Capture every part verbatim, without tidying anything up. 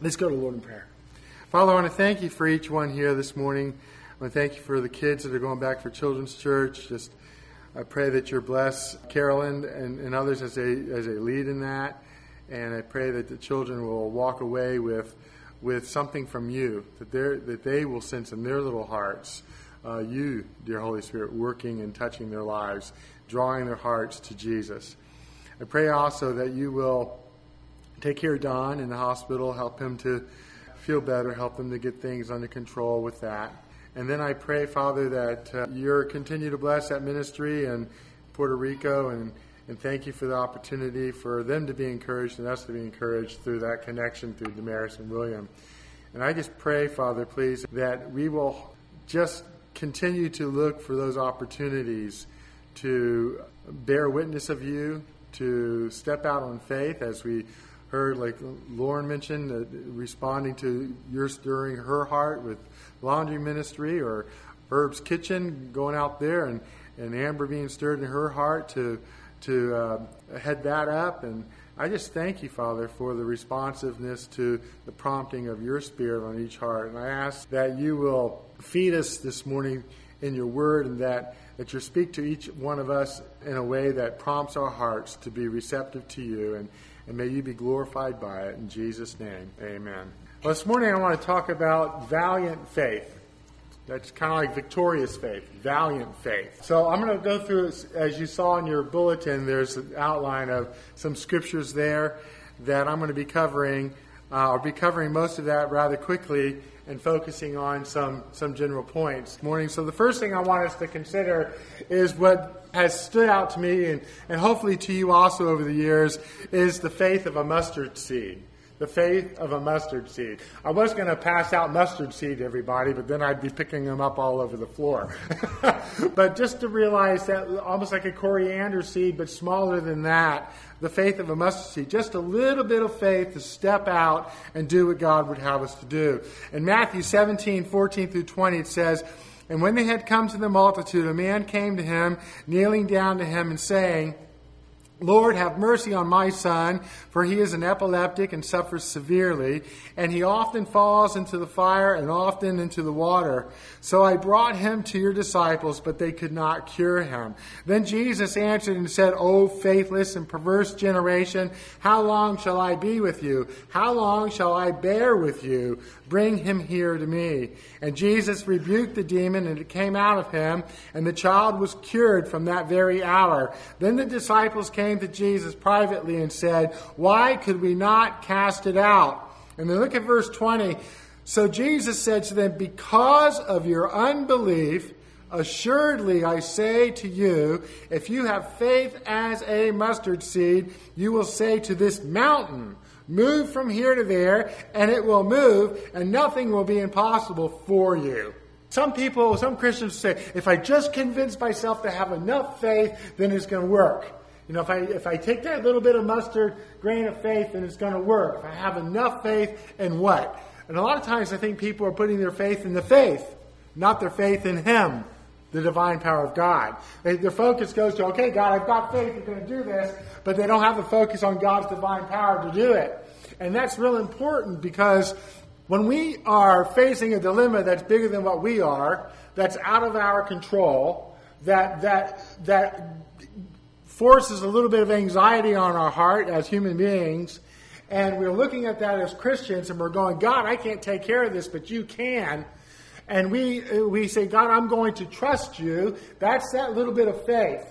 Let's go to the Lord in prayer. Father, I want to thank you for each one here this morning. I want to thank you for the kids that are going back for Children's Church. Just I pray that you'll bless Carolyn and, and others as they as they lead in that. And I pray that the children will walk away with with something from you, that they that they will sense in their little hearts uh, you, dear Holy Spirit, working and touching their lives, drawing their hearts to Jesus. I pray also that you will take care of Don in the hospital, help him to feel better, help them to get things under control with that. And then I pray, Father, that uh, you'll continue to bless that ministry in Puerto Rico, and, and thank you for the opportunity for them to be encouraged and us to be encouraged through that connection through Damaris and William. And I just pray, Father, please, that we will just continue to look for those opportunities to bear witness of you, to step out on faith, as we heard, like Lauren mentioned, uh, responding to your stirring her heart with laundry ministry, or Herb's Kitchen, going out there, and, and Amber being stirred in her heart to to uh, head that up. And I just thank you, Father, for the responsiveness to the prompting of your Spirit on each heart. And I ask that you will feed us this morning in your word, and that, that you speak to each one of us in a way that prompts our hearts to be receptive to you, and, and may you be glorified by it. In Jesus' name, amen. Well, this morning I want to talk about valiant faith. That's kind of like victorious faith, valiant faith. So I'm going to go through, as you saw in your bulletin, there's an outline of some scriptures there that I'm going to be covering. Uh, I'll be covering most of that rather quickly and focusing on some, some general points this morning. So the first thing I want us to consider is what has stood out to me, and, and hopefully to you also over the years, is the faith of a mustard seed. The faith of a mustard seed. I was going to pass out mustard seed to everybody, but then I'd be picking them up all over the floor. But just to realize that, almost like a coriander seed, but smaller than that, the faith of a mustard seed. Just a little bit of faith to step out and do what God would have us to do. In Matthew seventeen, fourteen through twenty, it says, "And when they had come to the multitude, a man came to him, kneeling down to him and saying, Lord, have mercy on my son, for he is an epileptic and suffers severely, and he often falls into the fire and often into the water. So I brought him to your disciples, but they could not cure him. Then Jesus answered and said, O faithless and perverse generation, how long shall I be with you? How long shall I bear with you? Bring him here to me. And Jesus rebuked the demon, and it came out of him, and the child was cured from that very hour. Then the disciples came to Jesus privately and said, Why could we not cast it out? And then look at verse twenty. So Jesus said to them, Because of your unbelief, assuredly I say to you, if you have faith as a mustard seed, you will say to this mountain, Move from here to there, and it will move, and nothing will be impossible for you. Some people, some Christians say, if I just convince myself to have enough faith, then it's going to work. You know, if I if I take that little bit of mustard grain of faith, then it's going to work. If I have enough faith in what? And a lot of times I think people are putting their faith in the faith, not their faith in Him, the divine power of God. They, their focus goes to, okay, God, I've got faith, you're going to do this, but they don't have the focus on God's divine power to do it. And that's real important, because when we are facing a dilemma that's bigger than what we are, that's out of our control, that that that forces a little bit of anxiety on our heart as human beings, and we're looking at that as Christians, and we're going, God, I can't take care of this, but you can. And we we say, God, I'm going to trust you. That's that little bit of faith.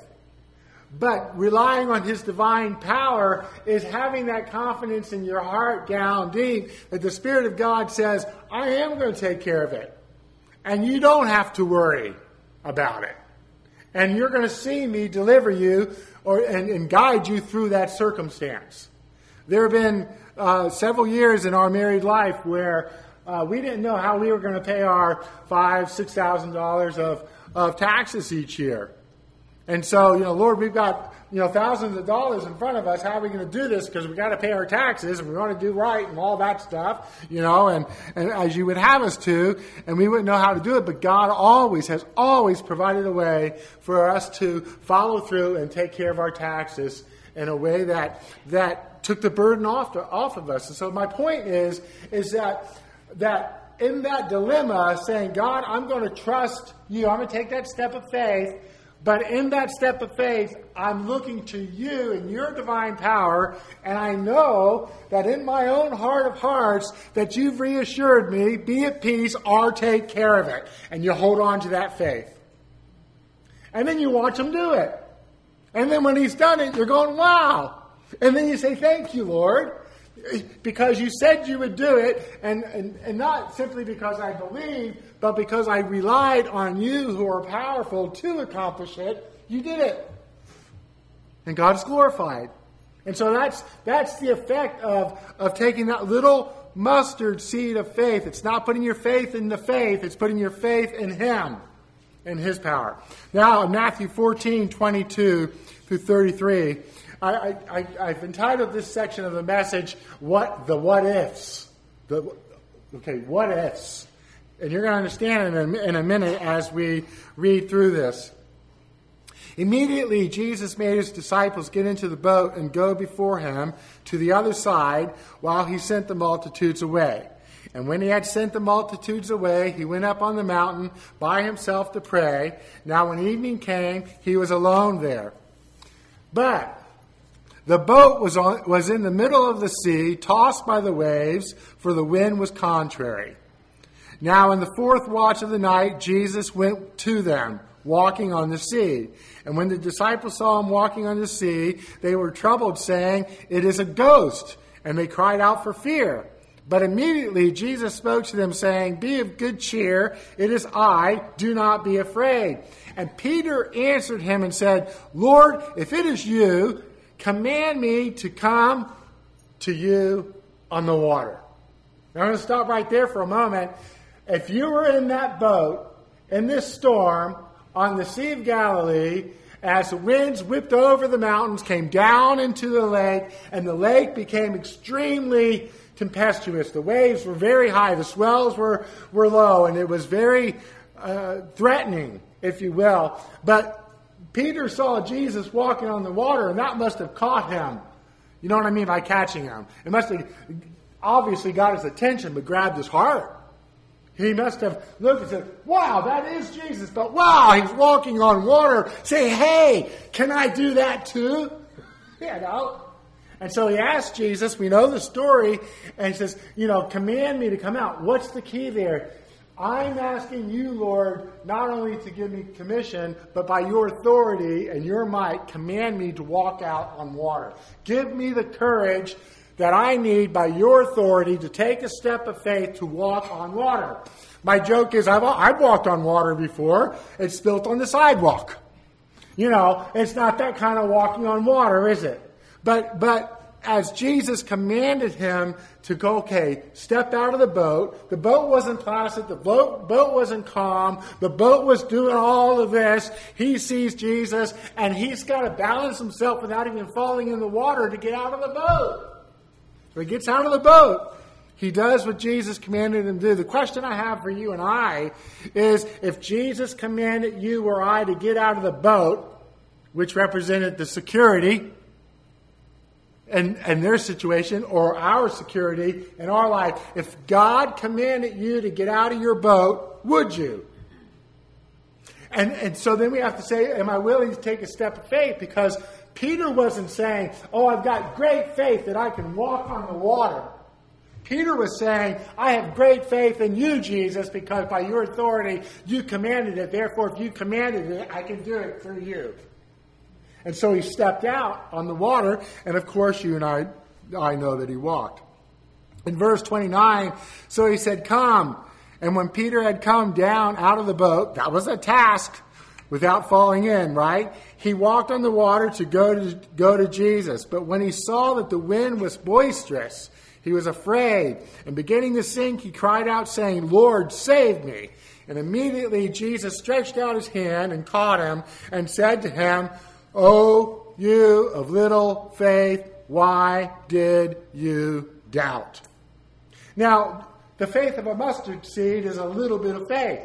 But relying on His divine power is having that confidence in your heart down deep that the Spirit of God says, I am going to take care of it. And you don't have to worry about it. And you're going to see me deliver you or and, and guide you through that circumstance. There have been uh, several years in our married life where uh, we didn't know how we were going to pay our five, six thousand dollars of of taxes each year. And so, you know, Lord, we've got, you know, thousands of dollars in front of us. How are we going to do this? Because we've got to pay our taxes and we want to do right and all that stuff, you know, and, and as you would have us to, and we wouldn't know how to do it. But God always has always provided a way for us to follow through and take care of our taxes in a way that that took the burden off, to, off of us. And so my point is, is that, that in that dilemma, saying, God, I'm going to trust you. I'm going to take that step of faith. But in that step of faith, I'm looking to you and your divine power, and I know that in my own heart of hearts that you've reassured me, be at peace, I'll take care of it. And you hold on to that faith. And then you watch him do it. And then when he's done it, you're going, wow. And then you say, thank you, Lord, because you said you would do it, and, and, and not simply because I believe, but because I relied on you who are powerful to accomplish it. You did it. And God is glorified. And so that's that's the effect of, of taking that little mustard seed of faith. It's not putting your faith in the faith. It's putting your faith in him and his power. Now, in Matthew fourteen, twenty-two through thirty-three, I, I, I've entitled this section of the message, "What the What Ifs." The, okay, what ifs. And you're going to understand in a, in a minute as we read through this. Immediately, Jesus made his disciples get into the boat and go before him to the other side while he sent the multitudes away. And when he had sent the multitudes away, he went up on the mountain by himself to pray. Now when evening came, he was alone there. But the boat was on, was in the middle of the sea, tossed by the waves, for the wind was contrary. Now in the fourth watch of the night, Jesus went to them, walking on the sea. And when the disciples saw him walking on the sea, they were troubled, saying, "It is a ghost." And they cried out for fear. But immediately Jesus spoke to them, saying, "Be of good cheer, it is I, do not be afraid." And Peter answered him and said, "Lord, if it is you, command me to come to you on the water." Now I'm going to stop right there for a moment. If you were in that boat, in this storm, on the Sea of Galilee, as the winds whipped over the mountains, came down into the lake, and the lake became extremely tempestuous. The waves were very high, the swells were, were low, and it was very uh, threatening, if you will. But Peter saw Jesus walking on the water, and that must have caught him. You know what I mean by catching him? It must have obviously got his attention, but grabbed his heart. He must have looked and said, "Wow, that is Jesus." But wow, he's walking on water. Say, "Hey, can I do that too?" You know? And so he asked Jesus, we know the story, and he says, you know, "Command me to come out." What's the key there? I'm asking you, Lord, not only to give me commission, but by your authority and your might, command me to walk out on water. Give me the courage that I need by your authority to take a step of faith to walk on water. My joke is I've, I've walked on water before. It's built on the sidewalk. You know, it's not that kind of walking on water, is it? But, but as Jesus commanded him to go, okay, step out of the boat. The boat wasn't placid. The boat, boat wasn't calm. The boat was doing all of this. He sees Jesus, and he's got to balance himself without even falling in the water to get out of the boat. So he gets out of the boat. He does what Jesus commanded him to do. The question I have for you and I is, if Jesus commanded you or I to get out of the boat, which represented the security and, and their situation, or our security in our life, if God commanded you to get out of your boat, would you? And, and so then we have to say, am I willing to take a step of faith? Because Peter wasn't saying, "Oh, I've got great faith that I can walk on the water." Peter was saying, "I have great faith in you, Jesus, because by your authority you commanded it. Therefore, if you commanded it, I can do it through you." And so he stepped out on the water, and of course you and I, I know that he walked. In verse twenty-nine, so he said, "Come." And when Peter had come down out of the boat, that was a task, without falling in, right? He walked on the water to go to go to Jesus. But when he saw that the wind was boisterous, he was afraid. And beginning to sink, he cried out, saying, "Lord, save me." And immediately Jesus stretched out his hand and caught him and said to him, "O you of little faith, why did you doubt?" Now, the faith of a mustard seed is a little bit of faith.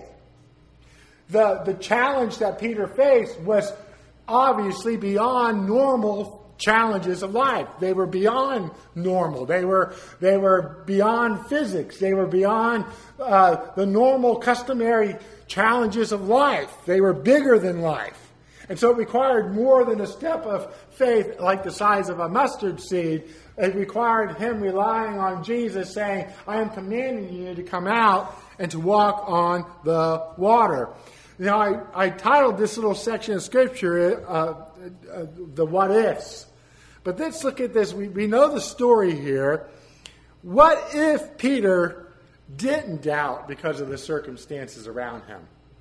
The, the challenge that Peter faced was obviously beyond normal challenges of life. They were beyond normal. They were they were beyond physics. They were beyond uh, the normal, customary challenges of life. They were bigger than life. And so it required more than a step of faith like the size of a mustard seed. It required him relying on Jesus, saying, I am commanding you to come out and to walk on the water. Now, I, I titled this little section of Scripture, uh, uh, the what ifs. But let's look at this. We, we know the story here. What if Peter didn't doubt because of the circumstances around him?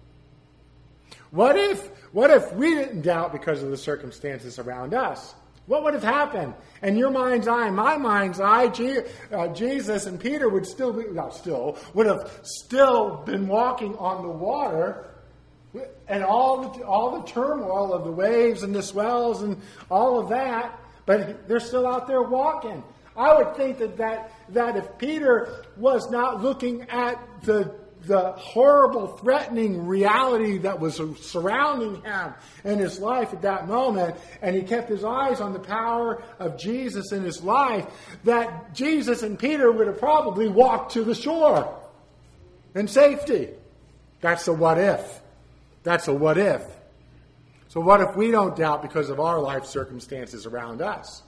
What if, what if we didn't doubt because of the circumstances around us? What would have happened? In your mind's eye, in my mind's eye, Je- uh, Jesus and Peter would still be, not still, would have still been walking on the water, and all the, all the turmoil of the waves and the swells and all of that, but they're still out there walking. I would think that, that, that if Peter was not looking at the the horrible, threatening reality that was surrounding him in his life at that moment, and he kept his eyes on the power of Jesus in his life, that Jesus and Peter would have probably walked to the shore in safety. That's a what if. That's a what if. So what if we don't doubt because of our life circumstances around us?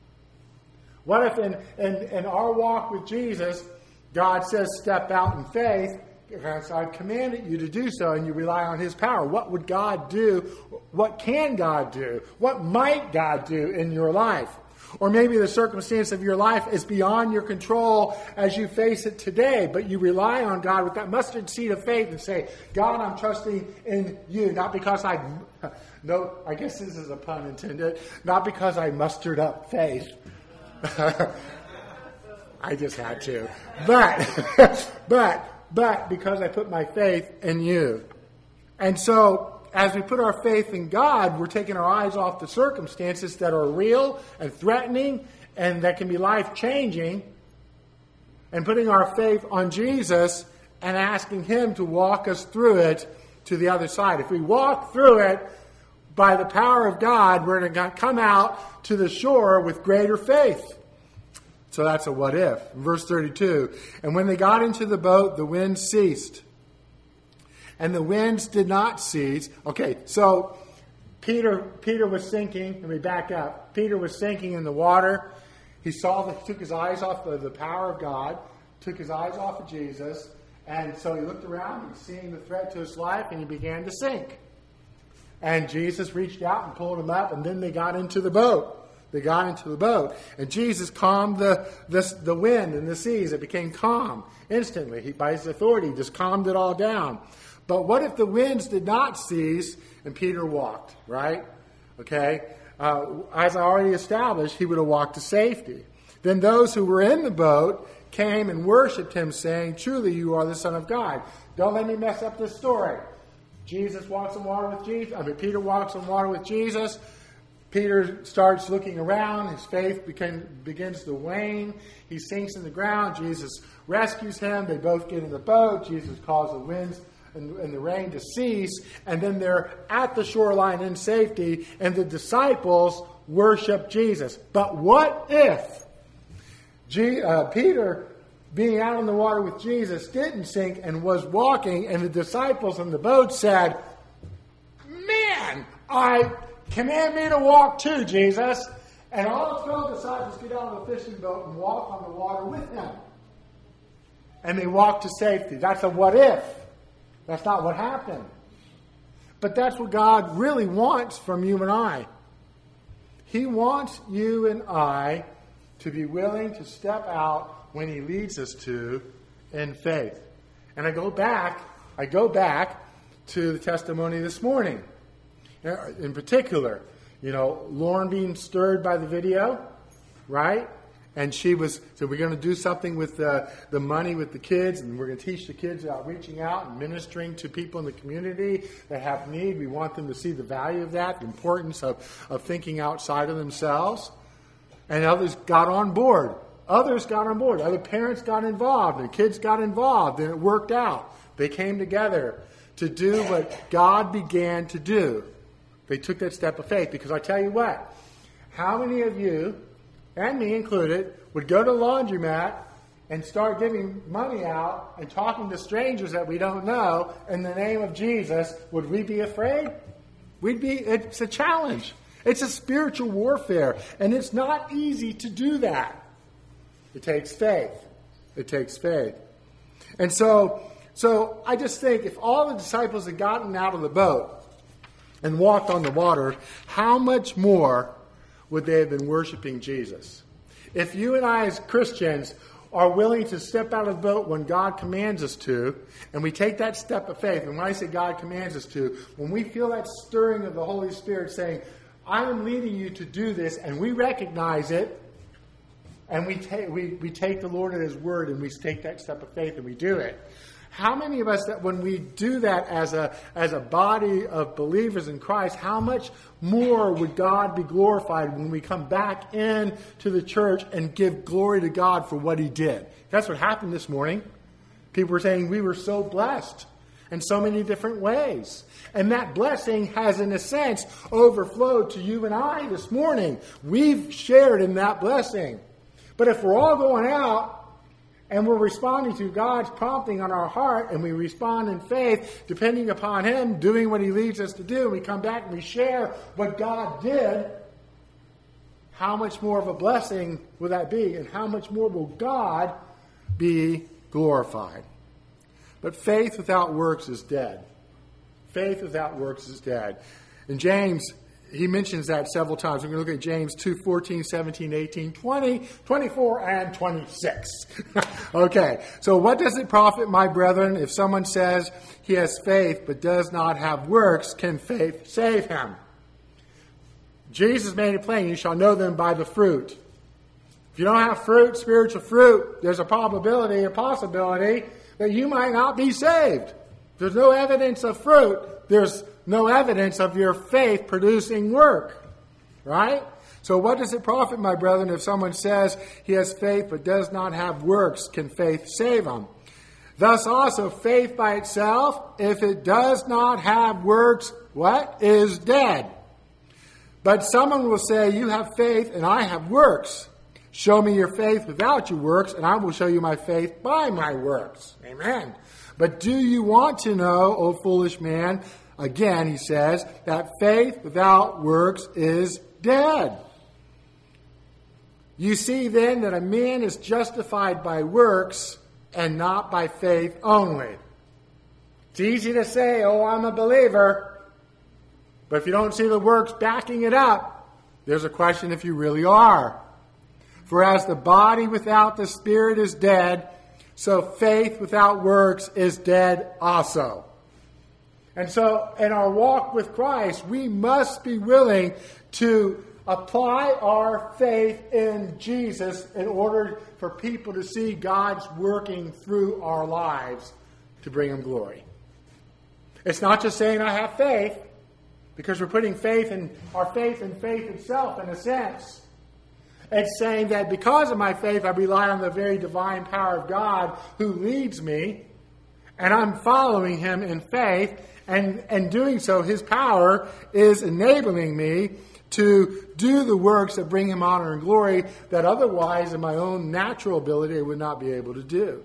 What if in, in, in our walk with Jesus, God says step out in faith, because I've commanded you to do so, and you rely on his power. What would God do? What can God do? What might God do in your life? Or maybe the circumstance of your life is beyond your control as you face it today, but you rely on God with that mustard seed of faith and say, God, I'm trusting in you, not because I, no, I guess this is a pun intended, not because I mustered up faith. I just had to. But, but, But because I put my faith in you. And so, as we put our faith in God, we're taking our eyes off the circumstances that are real and threatening and that can be life-changing, and putting our faith on Jesus and asking him to walk us through it to the other side. If we walk through it by the power of God, we're going to come out to the shore with greater faith. So that's a what if. Verse thirty-two. And when they got into the boat, the wind ceased. And the winds did not cease. Okay, so Peter Peter was sinking. Let me back up. Peter was sinking in the water. He saw the, took his eyes off the, the power of God, took his eyes off of Jesus, and so he looked around, he's seeing the threat to his life, and he began to sink. And Jesus reached out and pulled him up, and then they got into the boat. They got into the boat, and Jesus calmed the, the, the wind and the seas. It became calm instantly. He, by his authority, just calmed it all down. But what if the winds did not cease and Peter walked, right? Okay? Uh, as I already established, he would have walked to safety. Then those who were in the boat came and worshipped him, saying, truly you are the Son of God. Don't let me mess up this story. Jesus walks on water with Jesus. I mean, Peter walks on water with Jesus. Peter starts looking around. His faith became, begins to wane. He sinks in the ground. Jesus rescues him. They both get in the boat. Jesus calls the winds and, and the rain to cease. And then they're at the shoreline in safety, and the disciples worship Jesus. But what if G, uh, Peter, being out on the water with Jesus, didn't sink and was walking, and the disciples in the boat said, man, I... command me to walk too, Jesus. And all the twelve disciples get out of the fishing boat and walk on the water with him. And they walk to safety. That's a what if. That's not what happened. But that's what God really wants from you and I. He wants you and I to be willing to step out when he leads us to in faith. And I go back, I go back to the testimony this morning. In particular, you know, Lauren being stirred by the video, right? And she was, so we're going to do something with the, the money with the kids, and we're going to teach the kids about reaching out and ministering to people in the community that have need. We want them to see the value of that, the importance of, of thinking outside of themselves. And others got on board. Others got on board. Other parents got involved, and kids got involved, and it worked out. They came together to do what God began to do. They took that step of faith, because I tell you what, How many of you, and me included, would go to the laundromat and start giving money out and talking to strangers that we don't know in the name of Jesus? Would we be afraid? We'd be, it's a challenge. It's a spiritual warfare, and it's not easy to do that. It takes faith. It takes faith. And so, so I just think if all the disciples had gotten out of the boat and walked on the water, how much more would they have been worshiping Jesus? If you and I as Christians are willing to step out of the boat when God commands us to, and we take that step of faith, and when I say God commands us to, when we feel that stirring of the Holy Spirit saying, I am leading you to do this, and we recognize it, and we take we, we take the Lord at His word, and we take that step of faith, and we do it. How many of us that when we do that as a as a body of believers in Christ, how much more would God be glorified when we come back in to the church and give glory to God for what He did? That's what happened this morning. People were saying we were so blessed in so many different ways. And that blessing has, in a sense, overflowed to you and I this morning. We've shared in that blessing. But if we're all going out and we're responding to God's prompting on our heart, and we respond in faith, depending upon Him, doing what He leads us to do, and we come back and we share what God did, how much more of a blessing will that be? And how much more will God be glorified? But faith without works is dead. Faith without works is dead. And James, he mentions that several times. We're going to look at James two, fourteen, seventeen, eighteen, twenty, twenty-four, and twenty-six. Okay, so what does it profit, my brethren, if someone says he has faith but does not have works? Can faith save him? Jesus made it plain, you shall know them by the fruit. If you don't have fruit, spiritual fruit, there's a probability, a possibility that you might not be saved. There's no evidence of fruit. There's no evidence of your faith producing work. Right? So what does it profit, my brethren, if someone says he has faith but does not have works? Can faith save him? Thus also faith by itself, if it does not have works, what? Is dead. But someone will say, you have faith and I have works. Show me your faith without your works, and I will show you my faith by my works. Amen. But do you want to know, O foolish man, again, he says, that faith without works is dead. You see then that a man is justified by works and not by faith only. It's easy to say, oh, I'm a believer. But if you don't see the works backing it up, there's a question if you really are. For as the body without the spirit is dead, so faith without works is dead also. And so in our walk with Christ, we must be willing to apply our faith in Jesus in order for people to see God's working through our lives to bring Him glory. It's not just saying I have faith, because we're putting faith in our faith in faith itself in a sense. It's saying that because of my faith, I rely on the very divine power of God who leads me, and I'm following Him in faith, and, and doing so, His power is enabling me to do the works that bring Him honor and glory that otherwise, in my own natural ability, I would not be able to do.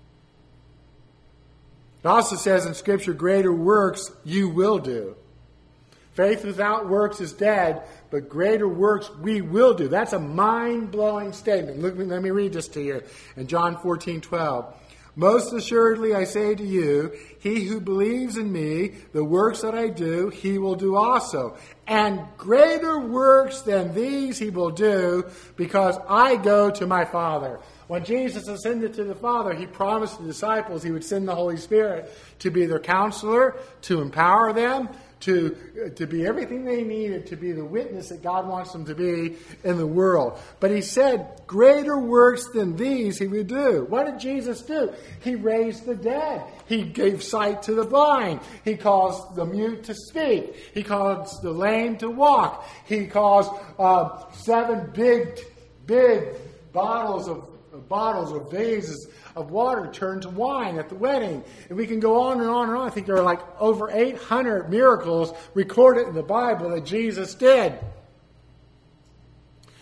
It also says in Scripture, greater works you will do. Faith without works is dead, but greater works we will do. That's a mind-blowing statement. Look, let me read this to you in John fourteen twelve. Most assuredly I say to you, he who believes in me, the works that I do, he will do also. And greater works than these he will do, because I go to my Father. When Jesus ascended to the Father, He promised the disciples He would send the Holy Spirit to be their counselor, to empower them, to, to be everything they needed to be the witness that God wants them to be in the world. But He said, greater works than these He would do. What did Jesus do? He raised the dead. He gave sight to the blind. He caused the mute to speak. He caused the lame to walk. He caused uh, seven big, big bottles of bottles or vases of water turned to wine at the wedding. And we can go on and on and on. I think there are like over eight hundred miracles recorded in the Bible that Jesus did.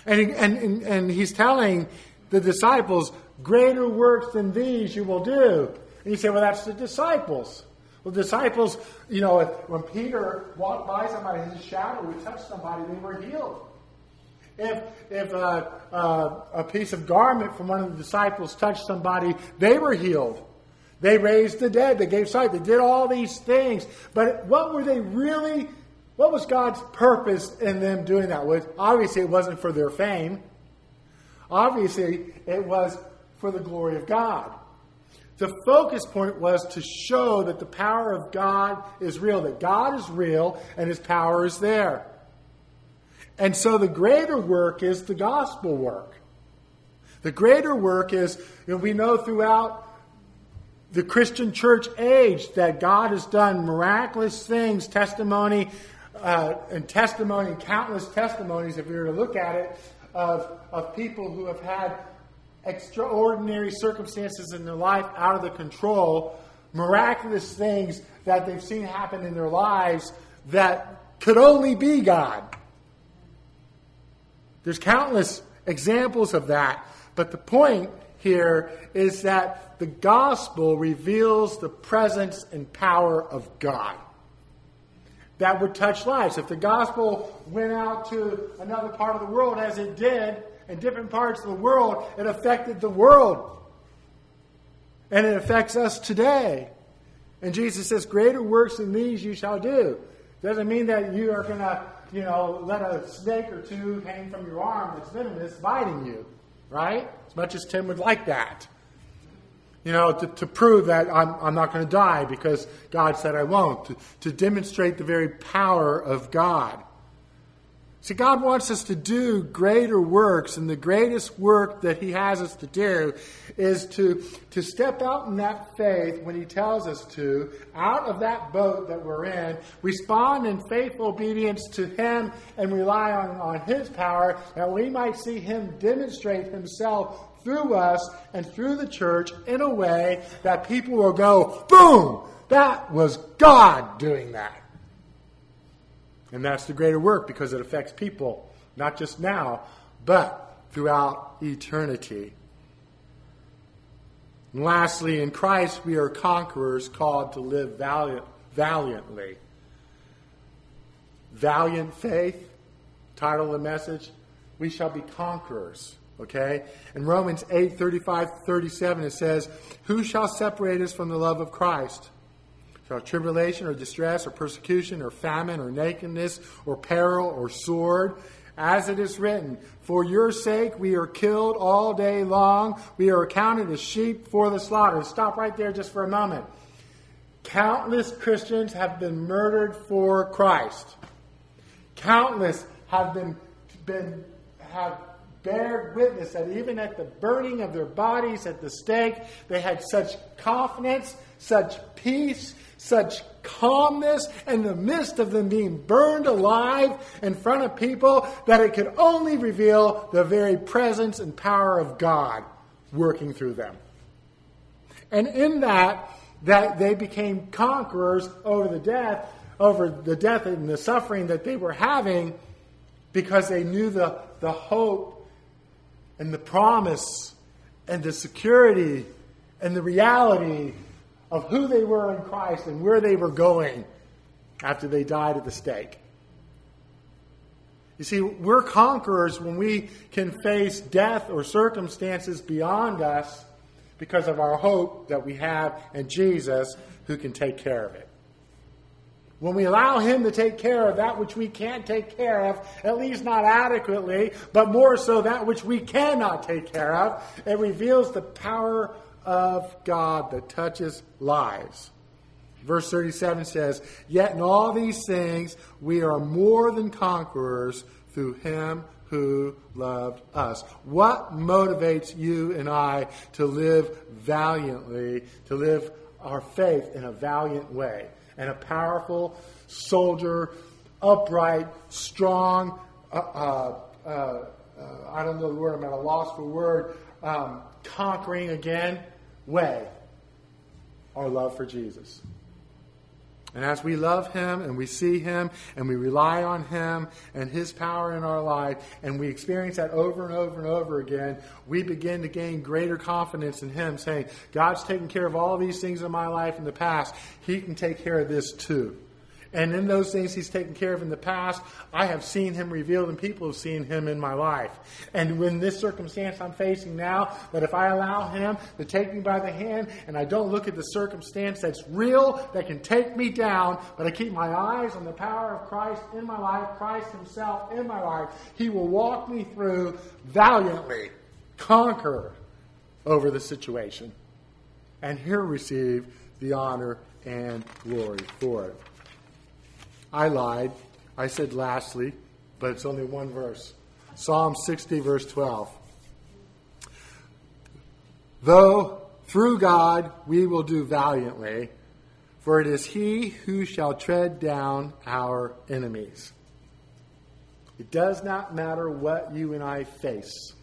And, and, and, and he's telling the disciples, greater works than these you will do. And you say, well, that's the disciples. Well, the disciples, you know, when Peter walked by somebody, his shadow would touch somebody, they were healed. If if uh, uh, a piece of garment from one of the disciples touched somebody, they were healed. They raised the dead. They gave sight. They did all these things. But what were they really, what was God's purpose in them doing that? Well, obviously, it wasn't for their fame. Obviously, it was for the glory of God. The focus point was to show that the power of God is real, that God is real and His power is there. And so the greater work is the gospel work. The greater work is, you know, we know throughout the Christian church age that God has done miraculous things, testimony, uh, and testimony, countless testimonies, if we were to look at it, of, of people who have had extraordinary circumstances in their life out of their control, miraculous things that they've seen happen in their lives that could only be God. There's countless examples of that. But the point here is that the gospel reveals the presence and power of God that would touch lives. If the gospel went out to another part of the world, as it did in different parts of the world, it affected the world. And it affects us today. And Jesus says, greater works than these you shall do. Doesn't mean that you are going to, you know, let a snake or two hang from your arm that's venomous biting you. Right? As much as Tim would like that. You know, to, to prove that I'm, I'm not going to die because God said I won't. To, to demonstrate the very power of God. See, God wants us to do greater works, and the greatest work that He has us to do is to, to step out in that faith when He tells us to, out of that boat that we're in, respond in faithful obedience to Him and rely on, on His power, that we might see Him demonstrate Himself through us and through the church in a way that people will go, boom, that was God doing that. And that's the greater work because it affects people, not just now, but throughout eternity. And lastly, in Christ we are conquerors called to live valiant, valiantly. Valiant faith, title of the message, we shall be conquerors. Okay? In Romans eight, thirty-five to thirty-seven it says, who shall separate us from the love of Christ? Shall tribulation or distress or persecution or famine or nakedness or peril or sword? As it is written, for your sake we are killed all day long. We are accounted as sheep for the slaughter. Stop right there just for a moment. Countless Christians have been murdered for Christ. Countless have been, been have bear witness that even at the burning of their bodies at the stake, they had such confidence, such peace, such calmness in the midst of them being burned alive in front of people that it could only reveal the very presence and power of God working through them. And in that, that they became conquerors over the death, over the death and the suffering that they were having because they knew the, the hope and the promise and the security and the reality of who they were in Christ and where they were going after they died at the stake. You see, we're conquerors when we can face death or circumstances beyond us because of our hope that we have in Jesus who can take care of it. When we allow Him to take care of that which we can't take care of, at least not adequately, but more so that which we cannot take care of, it reveals the power of God that touches lives. Verse thirty-seven says, yet in all these things we are more than conquerors through Him who loved us. What motivates you and I to live valiantly, to live our faith in a valiant way? And a powerful soldier, upright, strong, uh, uh, uh, uh, I don't know the word, I'm at a loss for a word, um, conquering again way. Our love for Jesus. And as we love him and we see him and we rely on him and his power in our life, and we experience that over and over and over again, we begin to gain greater confidence in him, saying, God's taken care of all these things in my life in the past. He can take care of this too. And in those things he's taken care of in the past, I have seen him revealed and people have seen him in my life. And when this circumstance I'm facing now, that if I allow him to take me by the hand and I don't look at the circumstance that's real, that can take me down, but I keep my eyes on the power of Christ in my life, Christ himself in my life, he will walk me through valiantly, conquer over the situation. And he'll receive the honor and glory for it. I lied. I said lastly, but it's only one verse. Psalm sixty, verse twelve. Though through God we will do valiantly, for it is he who shall tread down our enemies. It does not matter what you and I face.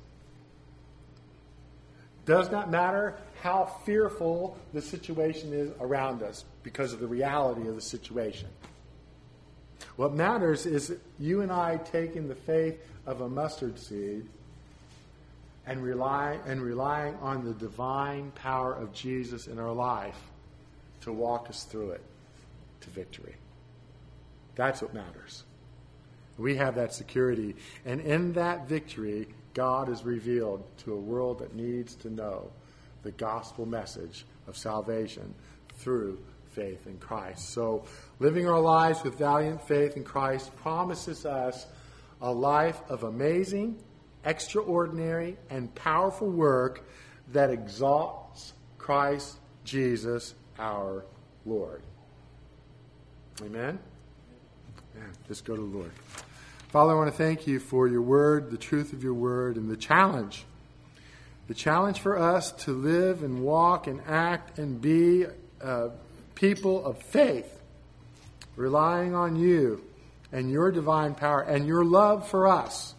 It does not matter how fearful the situation is around us because of the reality of the situation. What matters is you and I taking the faith of a mustard seed and rely and relying on the divine power of Jesus in our life to walk us through it to victory. That's what matters. We have that security. And in that victory, God is revealed to a world that needs to know the gospel message of salvation through faith in Christ. So living our lives with valiant faith in Christ promises us a life of amazing, extraordinary, and powerful work that exalts Christ Jesus our Lord. Amen? Yeah, just go to the Lord. Father, I want to thank you for your word, the truth of your word, and the challenge. The challenge for us to live and walk and act and be uh, people of faith, relying on you and your divine power and your love for us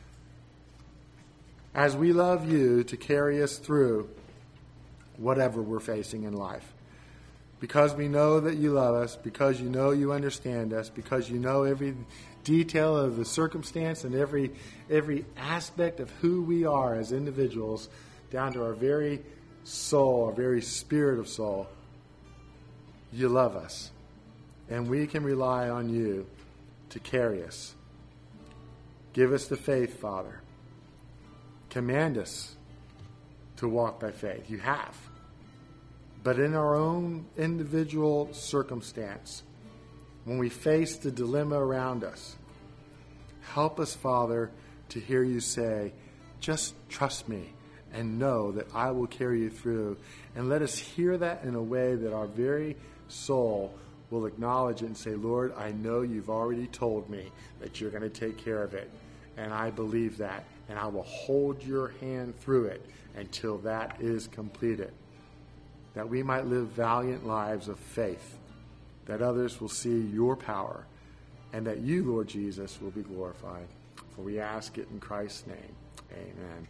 as we love you to carry us through whatever we're facing in life. Because we know that you love us, because you know you understand us, because you know every detail of the circumstance and every every aspect of who we are as individuals, down to our very soul, our very spirit of soul. You love us, and we can rely on you to carry us. Give us the faith, Father. Command us to walk by faith. You have. But in our own individual circumstance, when we face the dilemma around us, help us, Father, to hear you say, just trust me and know that I will carry you through. And let us hear that in a way that our very soul will acknowledge it and say, Lord, I know you've already told me that you're going to take care of it. And I believe that. And I will hold your hand through it until that is completed. That we might live valiant lives of faith. That others will see your power. And that you, Lord Jesus, will be glorified. For we ask it in Christ's name. Amen.